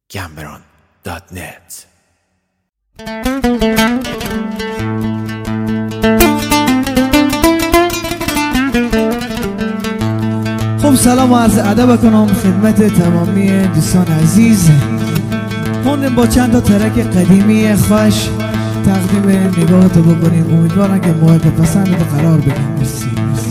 Gamron.net. خب سلام و عرض ادب کنم خدمت تمامی دوستان عزیز. خوندیم با چند تا ترک قدیمی خوش تقدیم نگاهتو بکنیم. امیدوارم که مورد پسندت قرار بدیم. مرسی.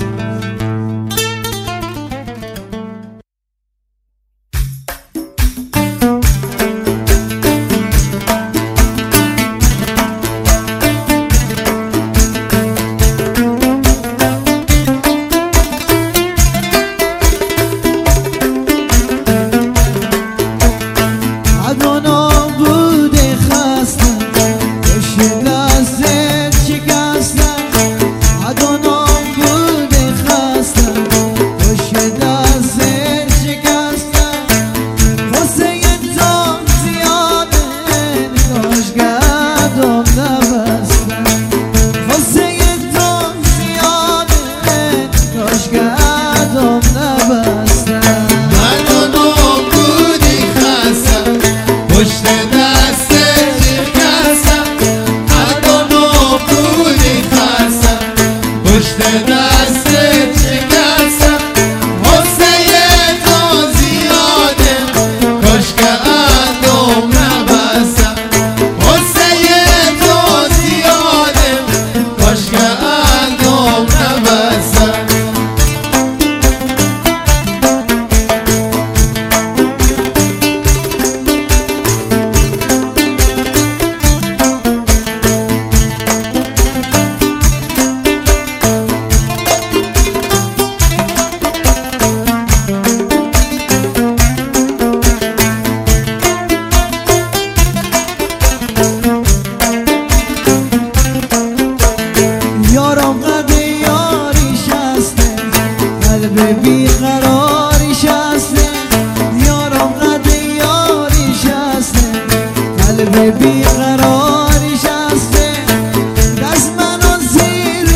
بیقراریش هسته یارم قد یاریش هسته قلب بیقراریش هسته دست منو زیر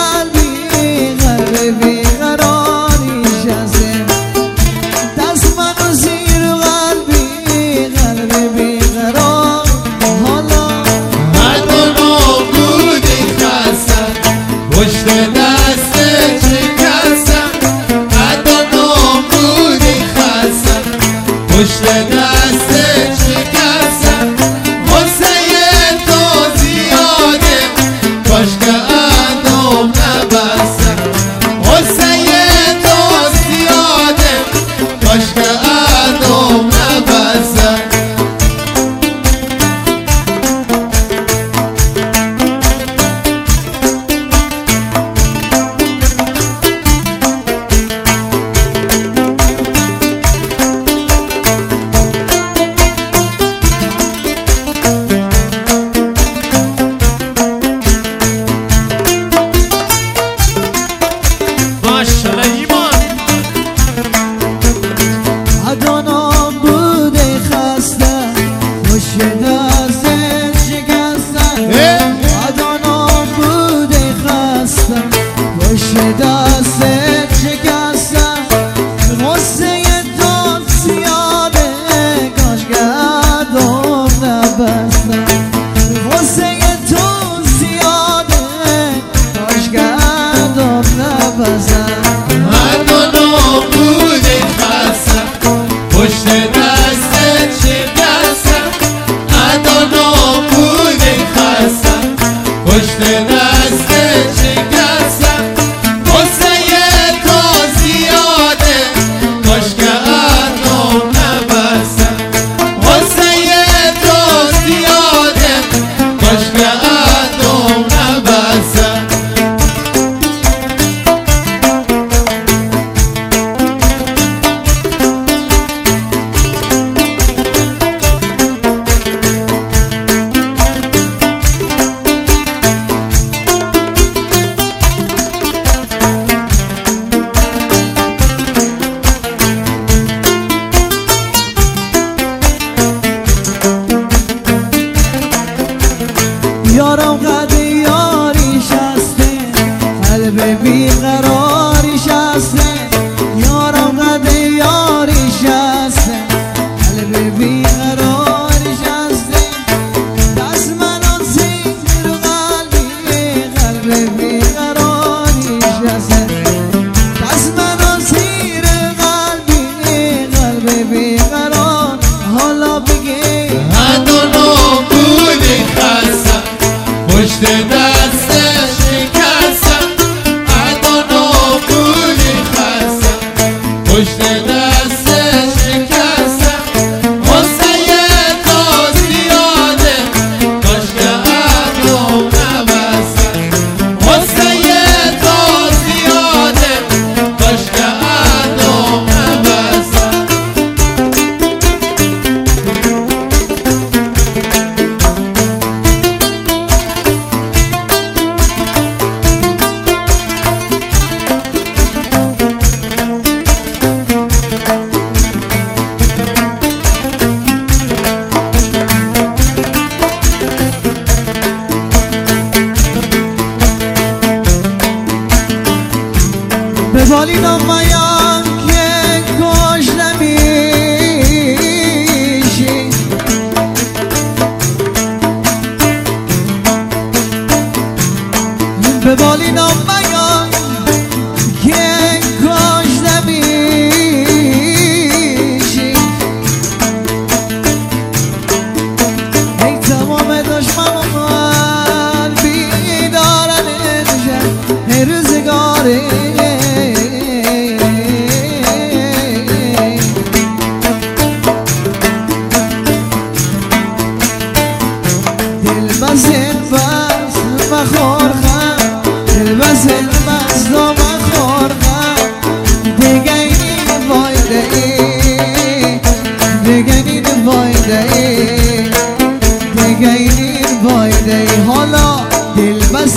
قلبی قلب بیقراریش هسته دست منو زیر قلبی قلب بیقرار حالا مردم بودی خستم پشت دست پشت دست شکستم غصه تو زیاده کاش که اندام نبستم غصه تو زیاده کاش که اندام نبستم یارم قد یاریش هسته قلب بیقراریش هسته یارم قد یاریش هسته قلب بیقرار بالی نمایم که کش نمیشی به بالی نمایم که کش نمیشی ای تمام دشمنان بیدارن ای روزگاری دل بس مخور خم دل بس و مخور خم دیگه این فایده ای دیگه این فایده ای دیگه این فایده ای حالا دل بس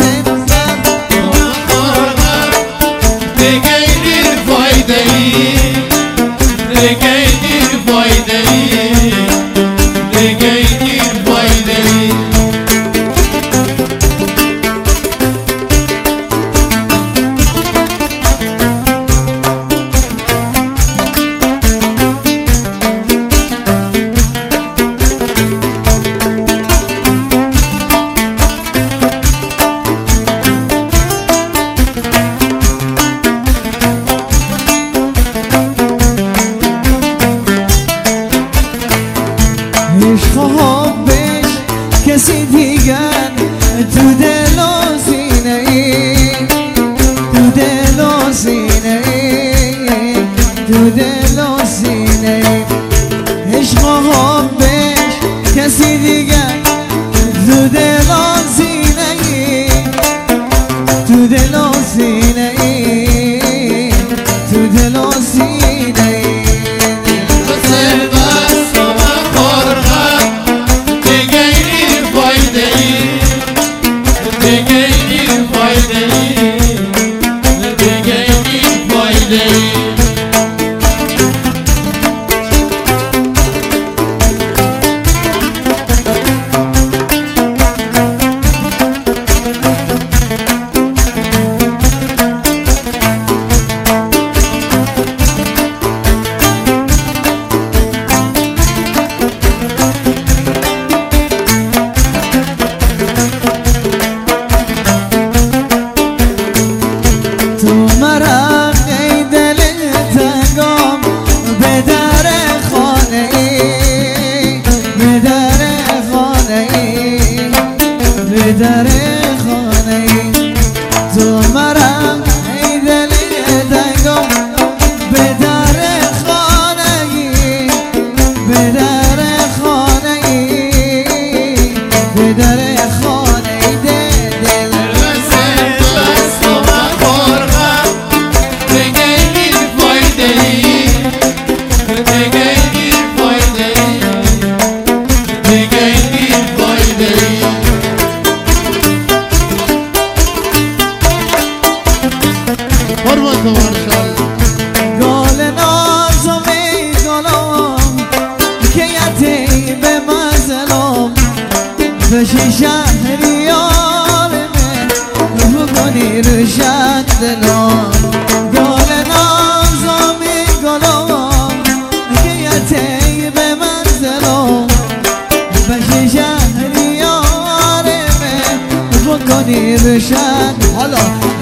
عشق و حبش کسی دیگر تو دل و سینه ای تو دل و سینه ای تو دل و سینه ای عشق و حبش کسی دیگر تو دل و سینه ای تو دل و سینه ای تو دل و سینه ای در خانه تو مرم ای دل تنگم به در خانه به در خانه به در خانه دل بس و مخورم دیگه این فایده ای دیگه این فایده ای دیگه این فایده ای گل نازم ای گلم که یتی به منزلم بشی شهریارمه بکنی روشن دلم گل نازم ای گلم که یتی به منزلم بشی شهریارمه بکنی روشن حالا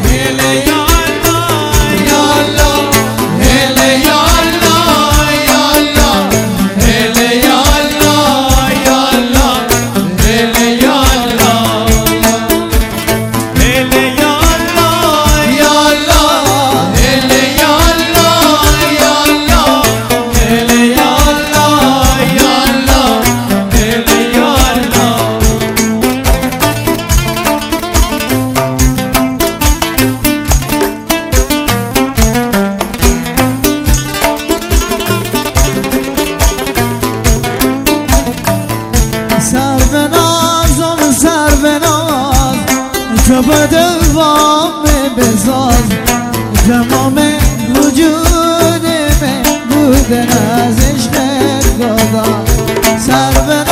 تو با دوام بساز تمام وجود من بودن از عشق خدا سر